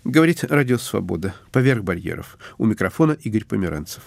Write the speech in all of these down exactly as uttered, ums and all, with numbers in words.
Говорит Радио Свобода. Поверх барьеров. У микрофона Игорь Померанцев.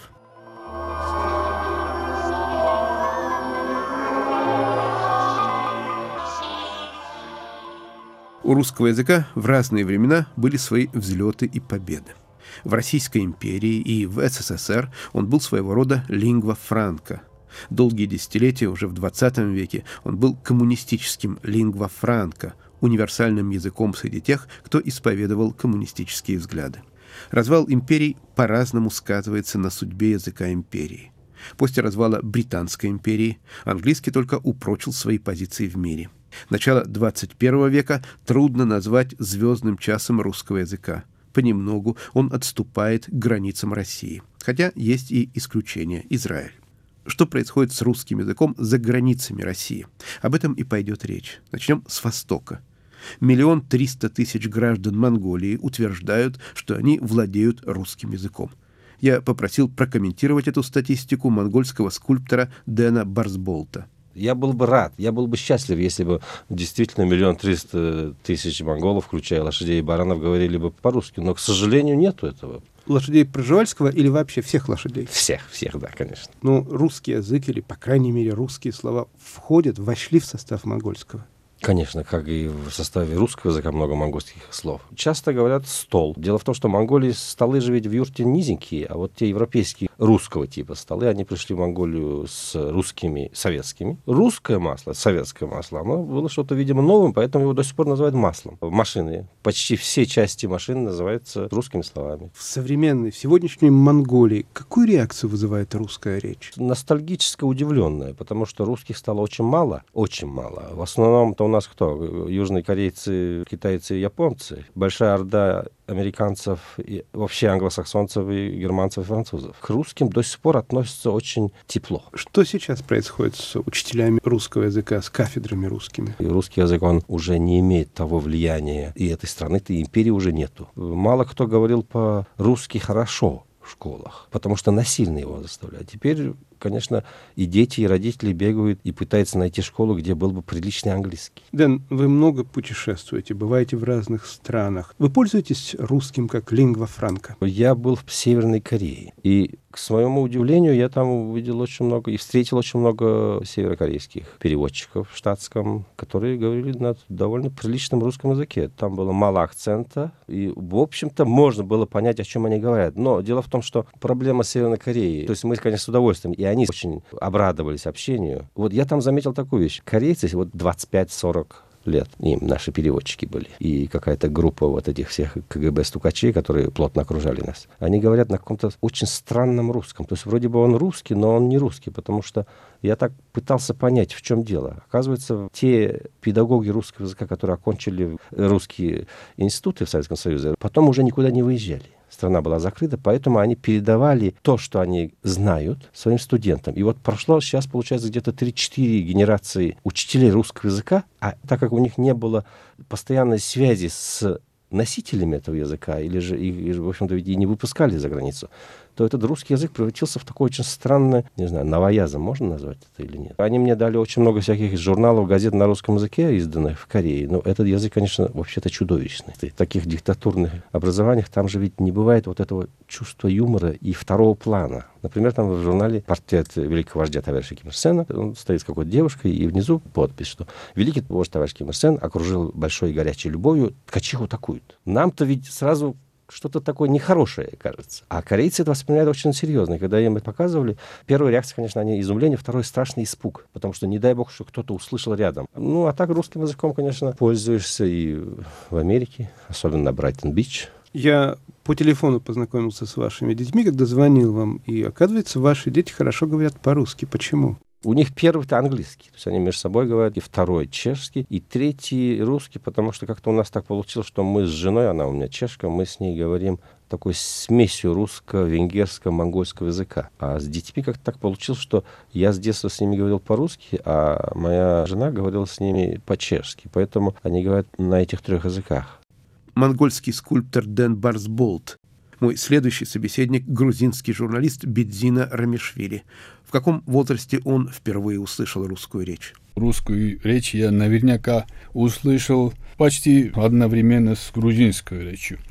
У русского языка в разные времена были свои взлеты и победы. В Российской империи и в СССР он был своего рода лингва франка. Долгие десятилетия, уже в двадцатом веке, он был коммунистическим лингва франка, универсальным языком среди тех, кто исповедовал коммунистические взгляды. Развал империй по-разному сказывается на судьбе языка империи. После развала Британской империи английский только упрочил свои позиции в мире. Начало двадцать первого века трудно назвать звездным часом русского языка. Понемногу он отступает к границам России. Хотя есть и исключения – Израиль. Что происходит с русским языком за границами России? Об этом и пойдет речь. Начнем с Востока. Миллион триста тысяч граждан Монголии утверждают, что они владеют русским языком. Я попросил прокомментировать эту статистику монгольского скульптора Дэна Барсболта. Я был бы рад, я был бы счастлив, если бы действительно миллион триста тысяч монголов, включая лошадей и баранов, говорили бы по-русски. Но, к сожалению, нету этого. Лошадей Пржевальского или вообще всех лошадей? Всех, всех, да, конечно. Ну, русский язык или, по крайней мере, русские слова входят, вошли в состав монгольского. Конечно, как и в составе русского языка много монгольских слов. Часто говорят «стол». Дело в том, что в Монголии столы же ведь в юрте низенькие, а вот те европейские русского типа столы, они пришли в Монголию с русскими, советскими. Русское масло, советское масло, оно было что-то, видимо, новым, поэтому его до сих пор называют маслом. Машины, почти все части машин называются русскими словами. В современной, в сегодняшней Монголии какую реакцию вызывает русская речь? Ностальгически удивленная, потому что русских стало очень мало, очень мало. В основном-то у нас кто? Южные корейцы, китайцы и японцы. Большая орда американцев, и вообще англосаксонцев, и германцев, и французов. К русским до сих пор относятся очень тепло. Что сейчас происходит с учителями русского языка, с кафедрами русскими? И русский язык, он уже не имеет того влияния, и этой страны-то, и империи уже нету. Мало кто говорил по-русски хорошо в школах, потому что насильно его заставляют. Теперь, конечно, и дети, и родители бегают и пытаются найти школу, где был бы приличный английский. Дэн, вы много путешествуете, бываете в разных странах. Вы пользуетесь русским как лингва франка? Я был в Северной Корее, и, к своему удивлению, я там увидел очень много и встретил очень много северокорейских переводчиков в штатском, которые говорили на довольно приличном русском языке. Там было мало акцента, и, в общем-то, можно было понять, о чем они говорят. Но дело в том, что проблема Северной Кореи, то есть мы, конечно, с удовольствием, и они очень обрадовались общению. Вот я там заметил такую вещь. Корейцы, вот двадцать пять сорок лет им наши переводчики были. И какая-то группа вот этих всех КГБ-стукачей, которые плотно окружали нас, они говорят на каком-то очень странном русском. То есть вроде бы он русский, но он не русский, потому что я так пытался понять, в чем дело. Оказывается, те педагоги русского языка, которые окончили русские институты в Советском Союзе, потом уже никуда не выезжали. Страна была закрыта, поэтому они передавали то, что они знают, своим студентам. И вот прошло сейчас, получается, где-то три-четыре генерации учителей русского языка, а так как у них не было постоянной связи с носителями этого языка, или же их, в общем-то, и не выпускали за границу, то этот русский язык превратился в такой очень странный, не знаю, новоязом, можно назвать это или нет. Они мне дали очень много всяких журналов, газет на русском языке, изданных в Корее, но этот язык, конечно, вообще-то чудовищный. В таких диктатурных образованиях там же ведь не бывает вот этого чувства юмора и второго плана. Например, там в журнале портрет великого вождя товарища Ким Ир Сена, он стоит с какой-то девушкой, и внизу подпись, что великий вождь товарищ Ким Ир Сен окружил большой горячей любовью, ткачиху такую-то. Нам-то ведь сразу что-то такое нехорошее, кажется. А корейцы это воспринимают очень серьезно. И когда им это показывали, первая реакция, конечно, они изумление, второй страшный испуг, потому что не дай бог, что кто-то услышал рядом. Ну, а так русским языком, конечно, пользуешься и в Америке, особенно на Брайтон-Бич. Я по телефону познакомился с вашими детьми, когда звонил вам, и, оказывается, ваши дети хорошо говорят по-русски. Почему? У них первый-то английский, то есть они между собой говорят, и второй чешский, и третий русский, потому что как-то у нас так получилось, что мы с женой, она у меня чешка, мы с ней говорим такой смесью русского, венгерского, монгольского языка. А с детьми как-то так получилось, что я с детства с ними говорил по-русски, а моя жена говорила с ними по-чешски, поэтому они говорят на этих трех языках. Монгольский скульптор Дэн Барсболт. Мой следующий собеседник – грузинский журналист Бедзина Рамишвили. В каком возрасте он впервые услышал русскую речь? Русскую речь я наверняка услышал почти одновременно с грузинской речью.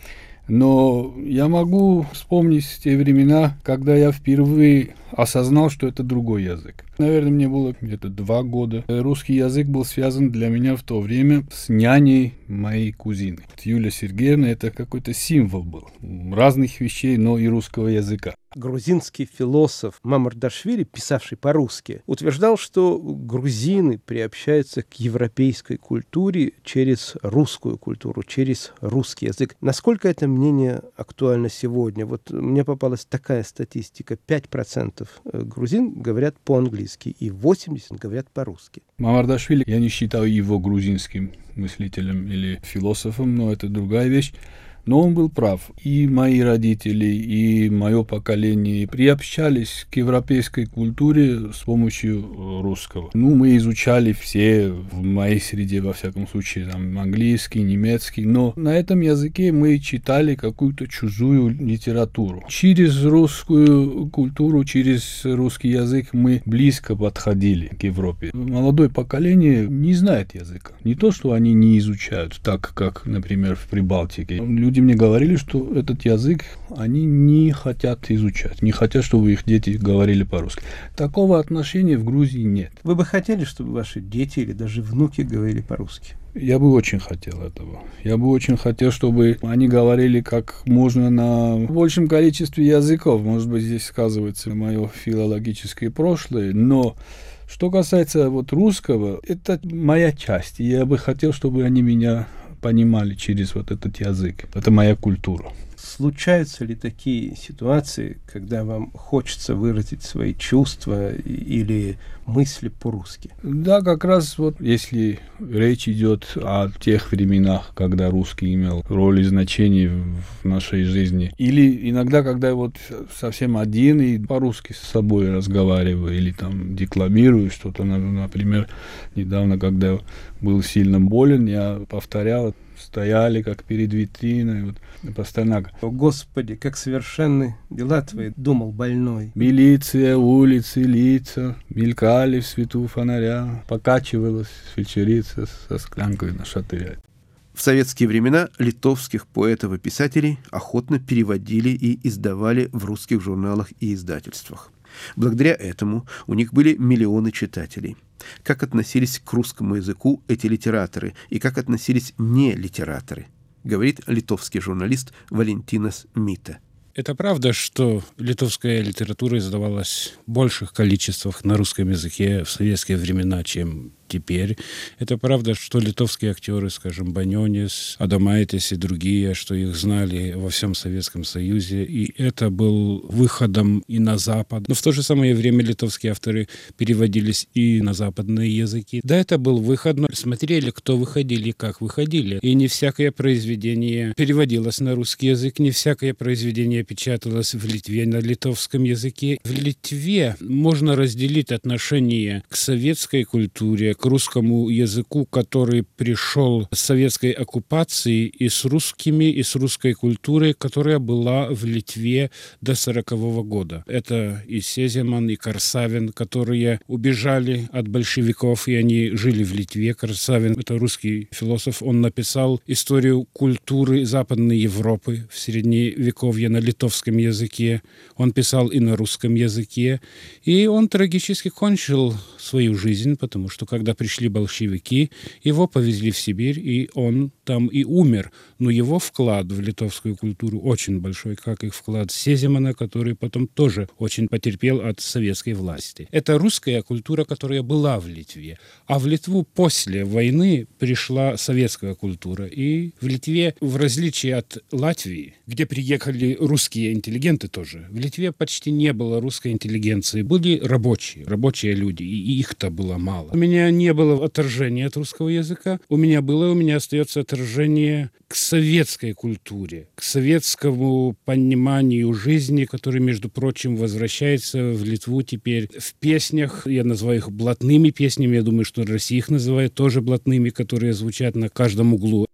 Но я могу вспомнить те времена, когда я впервые осознал, что это другой язык. Наверное, мне было где-то два года. Русский язык был связан для меня в то время с няней моей кузины. Юлия Сергеевна — это какой-то символ был разных вещей, но и русского языка. Грузинский философ Мамардашвили, писавший по-русски, утверждал, что грузины приобщаются к европейской культуре через русскую культуру, через русский язык. Насколько это мнение актуально сегодня? Вот мне попалась такая статистика. пять процентов грузин говорят по-английски и восемьдесят процентов говорят по-русски. Мамардашвили, я не считаю его грузинским мыслителем или философом, но это другая вещь. Но он был прав. И мои родители, и мое поколение приобщались к европейской культуре с помощью русского. Ну, мы изучали все, в моей среде, во всяком случае, там, английский, немецкий, но на этом языке мы читали какую-то чужую литературу. Через русскую культуру, через русский язык мы близко подходили к Европе. Молодое поколение не знает языка. Не то, что они не изучают, так как, например, в Прибалтике. Люди мне говорили, что этот язык они не хотят изучать, не хотят, чтобы их дети говорили по-русски. Такого отношения в Грузии нет. Вы бы хотели, чтобы ваши дети или даже внуки говорили по-русски? Я бы очень хотел этого. Я бы очень хотел, чтобы они говорили как можно на большем количестве языков. Может быть, здесь сказывается мое филологическое прошлое, но что касается вот русского, это моя часть. И я бы хотел, чтобы они меня понимали через вот этот язык. Это моя культура. Случаются ли такие ситуации, когда вам хочется выразить свои чувства или мысли по-русски? Да, как раз вот если речь идет о тех временах, когда русский имел роль и значение в нашей жизни, или иногда, когда вот совсем один и по-русски с собой разговариваю, или там декламирую что-то, например, недавно, когда был сильно болен, я повторял, стояли как перед витриной, вот, Пастернака. О, Господи, как совершенны дела твои, думал больной. Милиция, улицы, лица, мелькали в свету фонаря, покачивалась фельдшерица со склянкой на шатыря. В советские времена литовских поэтов и писателей охотно переводили и издавали в русских журналах и издательствах. Благодаря этому у них были миллионы читателей. Как относились к русскому языку эти литераторы и как относились не литераторы, говорит литовский журналист Валентинас Мита. Это правда, что литовская литература издавалась в больших количествах на русском языке в советские времена, чем теперь. Это правда, что литовские актеры, скажем, Банионис, Адамайтис и другие, что их знали во всем Советском Союзе, и это был выходом и на Запад. Но в то же самое время литовские авторы переводились и на западные языки. Да, это был выход, но смотрели, кто выходили и как выходили. И не всякое произведение переводилось на русский язык, не всякое произведение печаталось в Литве на литовском языке. В Литве можно разделить отношение к советской культуре, к русскому языку, который пришел с советской оккупации, и с русскими, и с русской культурой, которая была в Литве до сорокового года. Это и Сеземан, и Корсавин, которые убежали от большевиков, и они жили в Литве. Корсавин — это русский философ. Он написал историю культуры Западной Европы в Средневековье на литовском языке. Он писал и на русском языке. И он трагически кончил свою жизнь, потому что когда пришли большевики, его повезли в Сибирь, и он там и умер. Но его вклад в литовскую культуру очень большой, как и вклад Сеземана, который потом тоже очень потерпел от советской власти. Это русская культура, которая была в Литве. А в Литву после войны пришла советская культура. И в Литве, в различие от Латвии, где приехали русские интеллигенты тоже, в Литве почти не было русской интеллигенции. Были рабочие, рабочие люди, и их-то было мало. У меня не было отторжения от русского языка. У меня было, у меня остается отторжение к советской культуре, к советскому пониманию жизни, который, между прочим, возвращается в Литву теперь в песнях. Я называю их блатными песнями. Я думаю, что Россия их называет тоже блатными, которые звучат на каждом углу.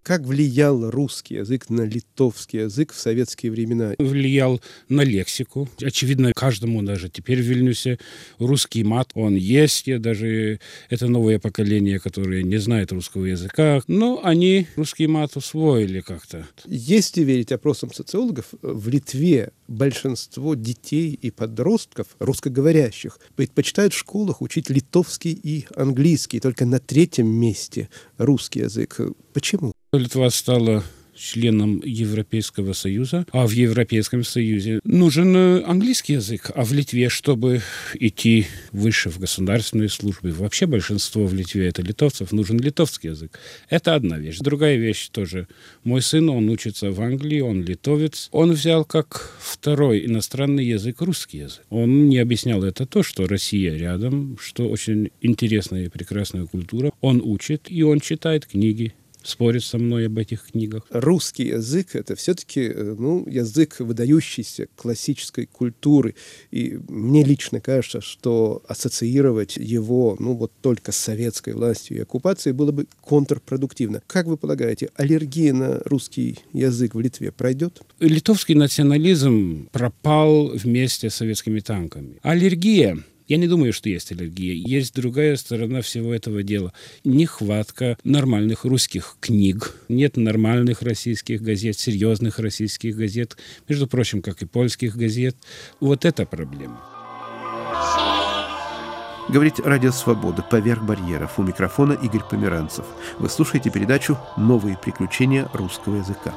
Как влиял русский язык на литовский язык в советские времена? Влиял на лексику. Очевидно, каждому даже теперь в Вильнюсе русский мат, он есть. И даже это новое поколение, которое не знает русского языка, но они русский мат усвоили как-то. Если верить опросам социологов, в Литве большинство детей и подростков, русскоговорящих, предпочитают в школах учить литовский и английский. Только на третьем месте русский язык. Почему? Литва стала членом Европейского Союза, а в Европейском Союзе нужен английский язык. А в Литве, чтобы идти выше в государственной службе, вообще большинство в Литве это литовцев, нужен литовский язык. Это одна вещь. Другая вещь тоже. Мой сын, он учится в Англии, он литовец. Он взял как второй иностранный язык русский язык. Он не объяснял это то, что Россия рядом, что очень интересная и прекрасная культура. Он учит, и он читает книги. Спорит со мной об этих книгах. Русский язык — это все-таки ну, язык выдающейся классической культуры. И мне лично кажется, что ассоциировать его ну, вот только с советской властью и оккупацией было бы контрпродуктивно. Как вы полагаете, аллергия на русский язык в Литве пройдет? Литовский национализм пропал вместе с советскими танками. Аллергия... Я не думаю, что есть аллергия. Есть другая сторона всего этого дела. Нехватка нормальных русских книг. Нет нормальных российских газет, серьезных российских газет. Между прочим, как и польских газет. Вот это проблема. Говорит Радио Свобода «Поверх барьеров». У микрофона Игорь Померанцев. Вы слушаете передачу «Новые приключения русского языка».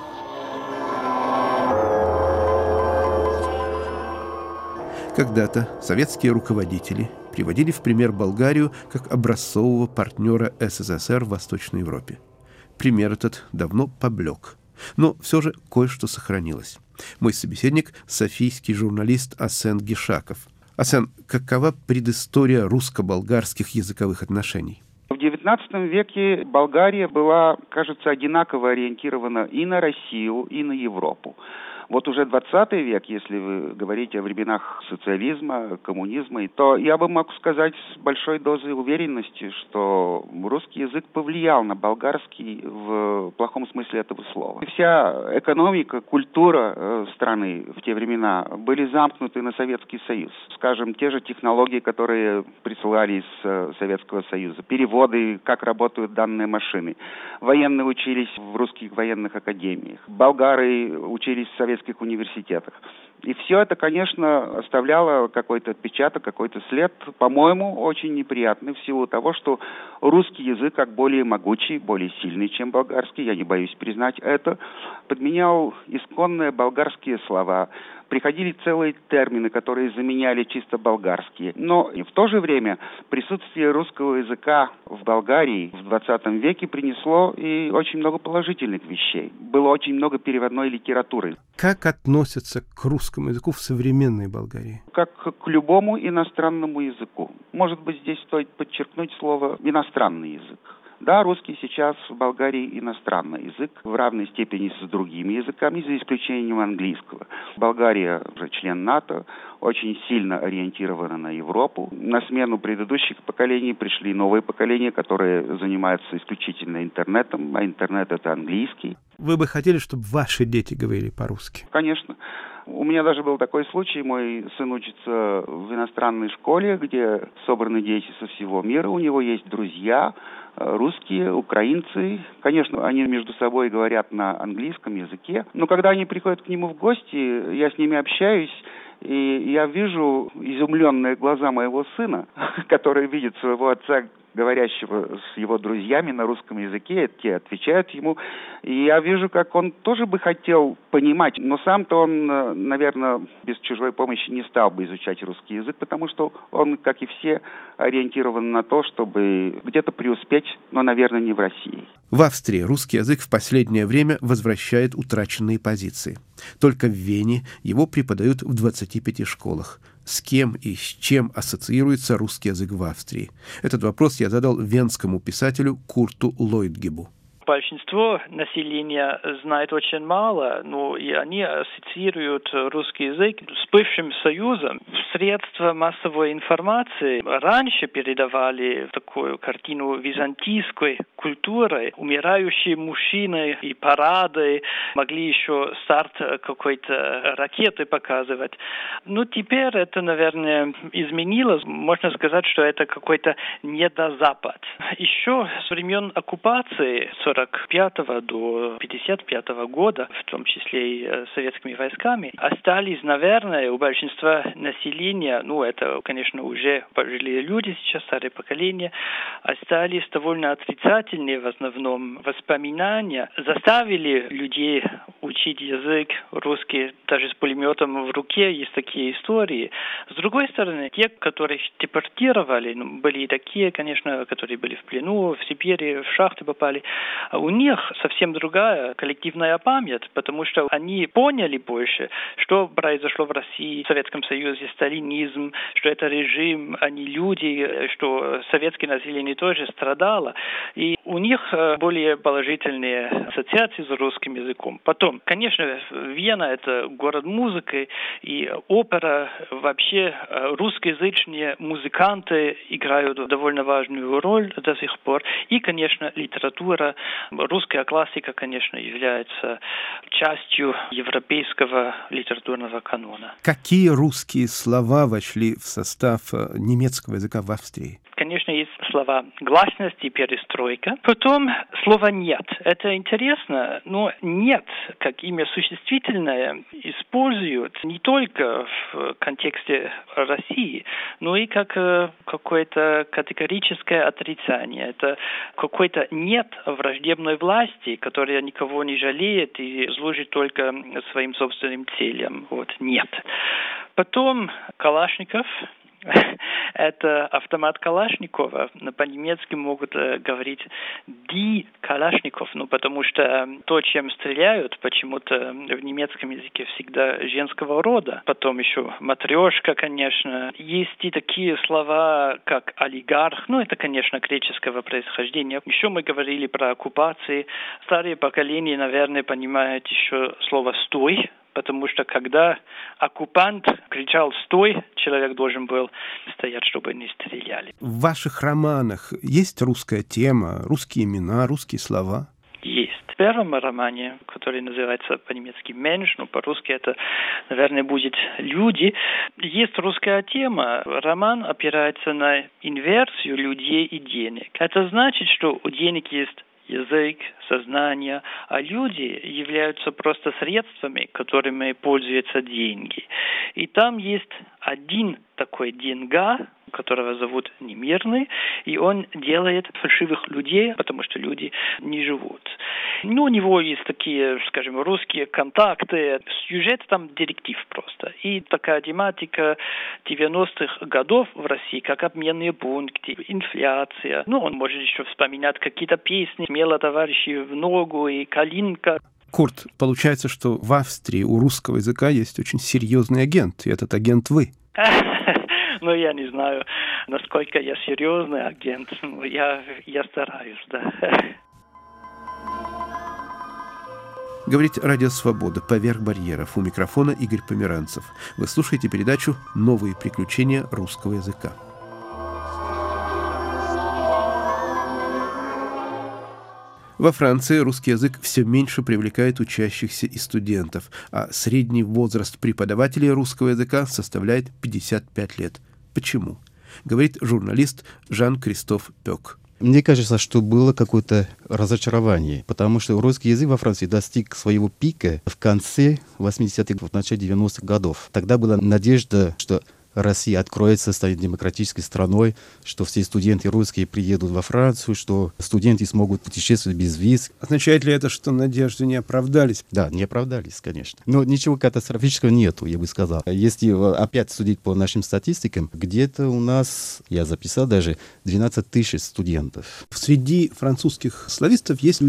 Когда-то советские руководители приводили в пример Болгарию как образцового партнера СССР в Восточной Европе. Пример этот давно поблек, но все же кое-что сохранилось. Мой собеседник – софийский журналист Асен Гишаков. Асен, какова предыстория русско-болгарских языковых отношений? В девятнадцатом веке Болгария была, кажется, одинаково ориентирована и на Россию, и на Европу. Вот уже двадцатый век, если вы говорите о временах социализма, коммунизма, то я бы мог сказать с большой дозой уверенности, что русский язык повлиял на болгарский в плохом смысле этого слова. Вся экономика, культура страны в те времена были замкнуты на Советский Союз. Скажем, те же технологии, которые присылали из Советского Союза, переводы, как работают данные машины. Военные учились в русских военных академиях. Болгары учились в советских университетах. И все это, конечно, оставляло какой-то отпечаток, какой-то след, по-моему, очень неприятный в силу того, что русский язык, как более могучий, более сильный, чем болгарский, я не боюсь признать это, подменял исконные болгарские слова. Приходили целые термины, которые заменяли чисто болгарские. Но в то же время присутствие русского языка в Болгарии в двадцатом веке принесло и очень много положительных вещей. Было очень много переводной литературы. Как относятся к русскому языку в современной Болгарии? Как к любому иностранному языку. Может быть, здесь стоит подчеркнуть слово «иностранный язык». Да, русский сейчас в Болгарии иностранный язык в равной степени с другими языками, за исключением английского. Болгария уже член НАТО, очень сильно ориентирована на Европу. На смену предыдущих поколений пришли новые поколения, которые занимаются исключительно интернетом, а интернет — это английский. Вы бы хотели, чтобы ваши дети говорили по-русски? Конечно. У меня даже был такой случай. Мой сын учится в иностранной школе, где собраны дети со всего мира. У него есть друзья, русские, украинцы. Конечно, они между собой говорят на английском языке. Но когда они приходят к нему в гости, я с ними общаюсь, и я вижу изумленные глаза моего сына, который видит своего отца, говорящего с его друзьями на русском языке, те отвечают ему. И я вижу, как он тоже бы хотел понимать, но сам-то он, наверное, без чужой помощи не стал бы изучать русский язык, потому что он, как и все, ориентирован на то, чтобы где-то преуспеть, но, наверное, не в России. В Австрии русский язык в последнее время возвращает утраченные позиции. Только в Вене его преподают в двадцати пяти школах. С кем и с чем ассоциируется русский язык в Австрии? Этот вопрос я задал венскому писателю Курту Лойтгебу. большинство населения знает очень мало, ну и они ассоциируют русский язык с бывшим Союзом. Средства массовой информации раньше передавали такую картину византийской культуры. Умирающие мужчины и парады, могли еще старт какой-то ракеты показывать. Ну, теперь это, наверное, изменилось. Можно сказать, что это какой-то недозапад. Еще с времен оккупации сорок пятого до пятьдесят пятого года, в том числе и советскими войсками, остались, наверное, у большинства населения, ну, это, конечно, уже пожилые люди, сейчас старое поколение, остались довольно отрицательные в основном воспоминания, заставили людей учить язык русский, даже с пулеметом в руке, есть такие истории. С другой стороны, те, которых депортировали, ну, были и такие, конечно, которые были в плену, в Сибири, в шахты попали, у них совсем другая коллективная память, потому что они поняли больше, что произошло в России, в Советском Союзе, сталинизм, что это режим, они люди, что советское население тоже страдало. И у них более положительные ассоциации с русским языком. Потом, конечно, Вена – это город музыки, и опера, вообще русскоязычные музыканты играют довольно важную роль до сих пор. И, конечно, литература, русская классика, конечно, является частью европейского литературного канона. Какие русские слова вошли в состав немецкого языка в Австрии? Конечно, есть слова гласность и перестройка. Потом слово «нет». Это интересно, но «нет» как имя существительное используют не только в контексте России, но и как какое-то категорическое отрицание. Это какой-то «нет» враждебной власти, которая никого не жалеет и служит только своим собственным целям. Вот «нет». Потом Калашников. Это автомат Калашникова. По-немецки могут э, говорить «die Калашников», ну, потому что то, чем стреляют, почему-то в немецком языке всегда женского рода. Потом еще матрешка, конечно. Есть и такие слова, как олигарх. Ну, это, конечно, греческого происхождения. Еще мы говорили про оккупации. Старые поколения, наверное, понимают еще слово «стой», потому что когда оккупант кричал «стой», человек должен был стоять, чтобы не стреляли. В ваших романах есть русская тема, русские имена, русские слова? Есть. В первом романе, который называется по-немецки «Менш», ну, по-русски это, наверное, будет «Люди», есть русская тема. Роман опирается на инверсию людей и денег. Это значит, что у денег есть язык, сознание, а люди являются просто средствами, которыми пользуются деньги. И там есть один такой деньга, которого зовут Немирный, и он делает фальшивых людей, потому что люди не живут. Ну, у него есть такие, скажем, русские контакты, сюжет там детектив просто. И такая тематика девяностых годов в России, как обменные пункты, инфляция. Ну, он может еще вспоминать какие-то песни «Смело, товарищи, в ногу» и «Калинка». Курт, получается, что в Австрии у русского языка есть очень серьезный агент, и этот агент вы. Ну, я не знаю, насколько я серьезный агент. Я, я стараюсь, да. Говорит Радио Свобода «Поверх барьеров». У микрофона Игорь Померанцев. Вы слушаете передачу «Новые приключения русского языка». Во Франции русский язык все меньше привлекает учащихся и студентов, а средний возраст преподавателей русского языка составляет пятьдесят пять лет. Почему? Говорит журналист Жан-Кристоф Пёк. Мне кажется, что было какое-то разочарование, потому что русский язык во Франции достиг своего пика в конце восьмидесятых, в начале девяностых годов. Тогда была надежда, что Россия откроется, станет демократической страной, что все студенты русские приедут во Францию, что студенты смогут путешествовать без виз. Означает ли это, что надежды не оправдались? Да, не оправдались, конечно. Но ничего катастрофического нету, я бы сказал. Если опять судить по нашим статистикам, где-то у нас, я записал даже, двенадцать тысяч студентов. Среди французских славистов есть люди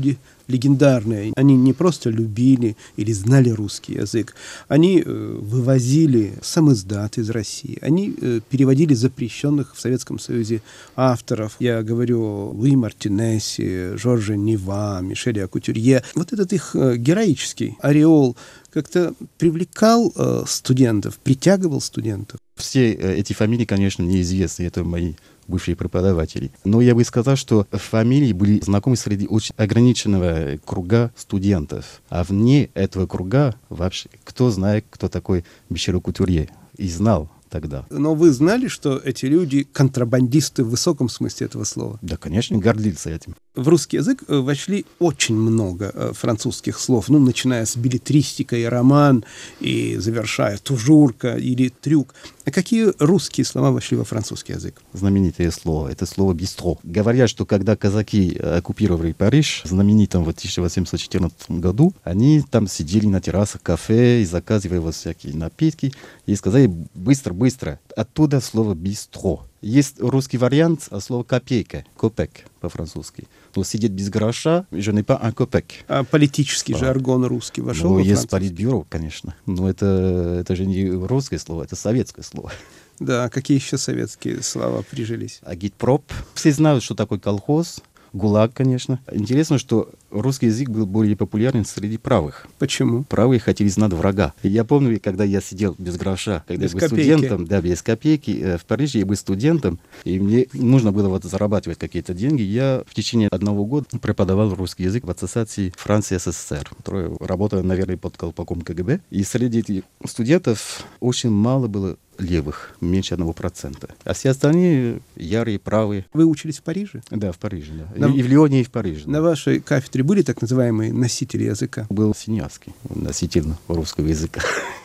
легендарные. Они не просто любили или знали русский язык, они э, вывозили самиздат из России, они э, переводили запрещенных в Советском Союзе авторов. Я говорю о Луи Мартинесе, Жорже Нива, Мишеле Кутюрье. Вот этот их э, героический ореол как-то привлекал э, студентов, притягивал студентов. Все эти фамилии, конечно, неизвестны, это мои бывшие преподаватели. Но я бы сказал, что фамилии были знакомы среди очень ограниченного круга студентов. А вне этого круга вообще кто знает, кто такой Мишель Кутюрье, и знал тогда. Но вы знали, что эти люди контрабандисты в высоком смысле этого слова? Да, конечно, гордился этим. В русский язык вошли очень много французских слов, ну, начиная с беллетристикой, роман, и завершая тужурка или трюк. А какие русские слова вошли во французский язык? Знаменитое слово, это слово «бистро». Говорят, что когда казаки оккупировали Париж, знаменитом в тысяча восемьсот четырнадцатом году, они там сидели на террасах кафе и заказывали вот всякие напитки, и сказали «быстро, быстро». Оттуда слово «бистро». Есть русский вариант слова «копейка», «копек» по-французски. Но сидеть без гроша, je n'ai pas un копек. А политический а. жаргон русский вошел Ну, во есть французский? политбюро, конечно. Но это, это же не русское слово, это советское слово. Да, какие еще советские слова прижились? Агитпроп. Все знают, что такое колхоз. ГУЛАГ, конечно. Интересно, что русский язык был более популярен среди правых. Почему? Правые хотели знать врага. И я помню, когда я сидел без гроша, когда без я был копейки. студентом, да, без копейки, э, в Париже я был студентом, и мне нужно было вот зарабатывать какие-то деньги. Я в течение одного года преподавал русский язык в ассоциации Франции-СССР, которая работала, наверное, под колпаком КГБ. И среди этих студентов очень мало было левых, меньше одного процента. А все остальные ярые, правые. Вы учились в Париже? Да, в Париже, да. На... И в Лионе, и в Париже. На да. вашей кафедре были так называемые носители языка? Был Синявский, носитель русского языка.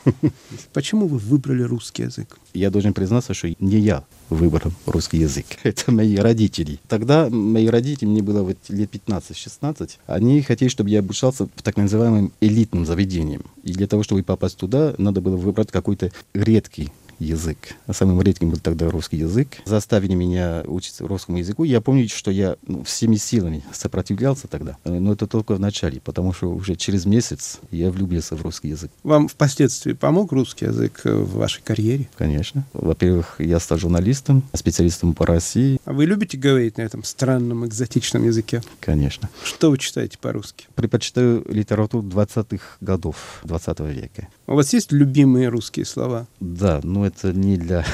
Почему вы выбрали русский язык? Я должен признаться, что не я выбрал русский язык. Это мои родители. Тогда мои родители, мне было вот лет пятнадцать-шестнадцать, они хотели, чтобы я обучался в так называемом элитном заведении. И для того, чтобы попасть туда, надо было выбрать какой-то редкий язык. А самым редким был тогда русский язык. Заставили меня учиться русскому языку. Я помню, что я ну, всеми силами сопротивлялся тогда. Но это только в начале, потому что уже через месяц я влюбился в русский язык. Вам впоследствии помог русский язык в вашей карьере? Конечно. Во-первых, я стал журналистом, специалистом по России. А вы любите говорить на этом странном, экзотичном языке? Конечно. Что вы читаете по-русски? Предпочитаю литературу двадцатых годов двадцатого века. У вас есть любимые русские слова? Да, но это не для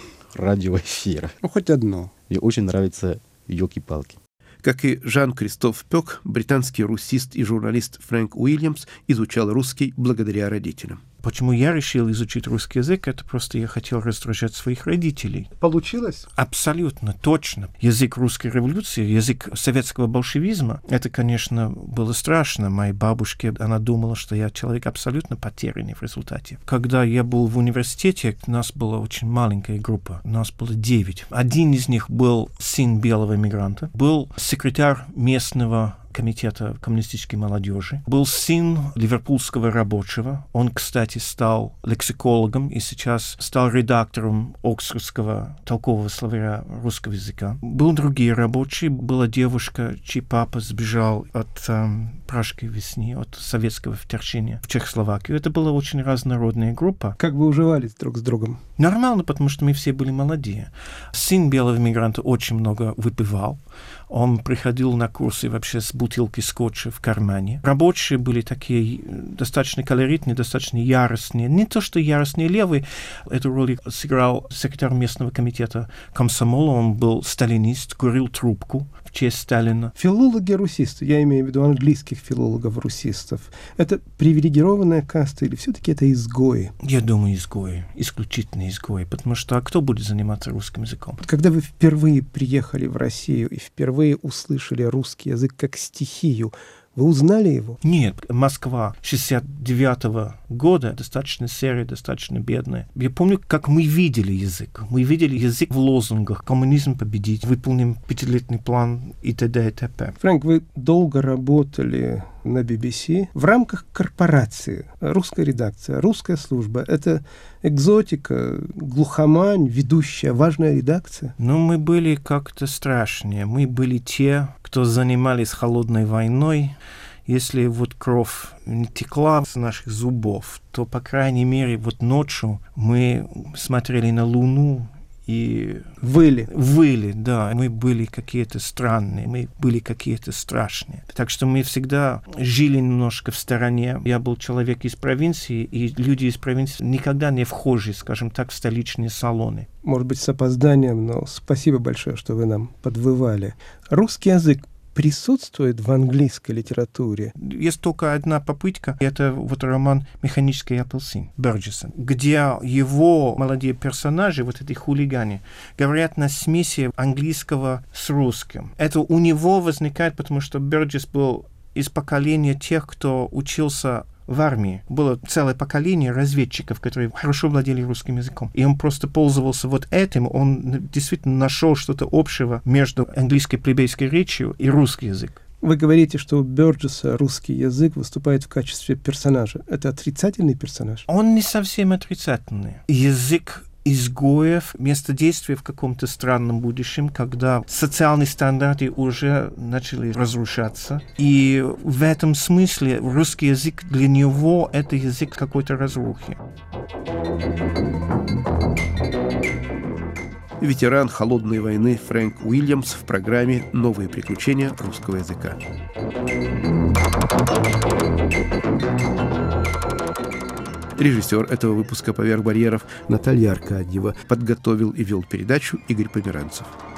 радиоэфира. Ну, хоть одно. Мне очень нравится «Ёлки-палки». Как и Жан-Кристоф Пёк, британский русист и журналист Фрэнк Уильямс изучал русский благодаря родителям. Почему я решил изучить русский язык, это просто я хотел раздражать своих родителей. Получилось? Абсолютно, точно. Язык русской революции, язык советского большевизма, это, конечно, было страшно. Моей бабушке, она думала, что я человек абсолютно потерянный в результате. Когда я был в университете, у нас была очень маленькая группа, у нас было девять. Один из них был сын белого иммигранта, был секретарь местного комитета коммунистической молодежи. Был сын ливерпульского рабочего. Он, кстати, стал лексикологом и сейчас стал редактором Оксфордского толкового словаря русского языка. Был другие рабочие. Была девушка, чей папа сбежал от эм, Пражской весны, от советского вторжения в Чехословакию. Это была очень разнородная группа. Как вы уживались друг с другом? Нормально, потому что мы все были молодые. Сын белого иммигранта очень много выпивал. Он приходил на курсы вообще с бутылкой скотча в кармане. Рабочие были такие достаточно колоритные, достаточно яростные. Не то, что яростные левые. Эту роль сыграл секретарь местного комитета комсомола. Он был сталинист, курил трубку в честь Сталина. Филологи-русисты, я имею в виду английских филологов-русистов, это привилегированная каста или все-таки это изгои? Я думаю, изгои. Исключительно изгои. Потому что а кто будет заниматься русским языком? Когда вы впервые приехали в Россию и впервые услышали русский язык как стихию, вы узнали его? Нет, Москва шестьдесят девятого года, достаточно серая, достаточно бедная. Я помню, как мы видели язык. Мы видели язык в лозунгах. Коммунизм победить, выполним пятилетний план и т.д. и т.п. Фрэнк, вы долго работали на би би си в рамках корпорации. Русская редакция, русская служба. Это экзотика, глухомань, ведущая, важная редакция. Но мы были как-то страшнее. Мы были те, кто занимались холодной войной если вот кровь не текла с наших зубов, то, по крайней мере, вот ночью мы смотрели на Луну и... Выли. Выли, да. Мы были какие-то странные, мы были какие-то страшные. Так что мы всегда жили немножко в стороне. Я был человек из провинции, и люди из провинции никогда не вхожи, скажем так, в столичные салоны. Может быть, с опозданием, но спасибо большое, что вы нам подвывали. Русский язык присутствует в английской литературе? Есть только одна попытка. Это вот роман «Механический апельсин» Бёрджеса, где его молодые персонажи, вот эти хулиганы, говорят на смеси английского с русским. Это у него возникает, потому что Бёрджес был из поколения тех, кто учился в армии. Было целое поколение разведчиков, которые хорошо владели русским языком. И он просто пользовался вот этим. Он действительно нашел что-то общего между английской плебейской речью и русский язык. Вы говорите, что у Бёрджеса русский язык выступает в качестве персонажа. Это отрицательный персонаж? Он не совсем отрицательный. Язык изгоев, место действия в каком-то странном будущем, когда социальные стандарты уже начали разрушаться. И в этом смысле русский язык для него — это язык какой-то разрухи. Ветеран холодной войны Фрэнк Уильямс в программе «Новые приключения русского языка». Режиссер этого выпуска «Поверх барьеров» Наталья Аркадьева. Подготовил и вел передачу Игорь Померанцев.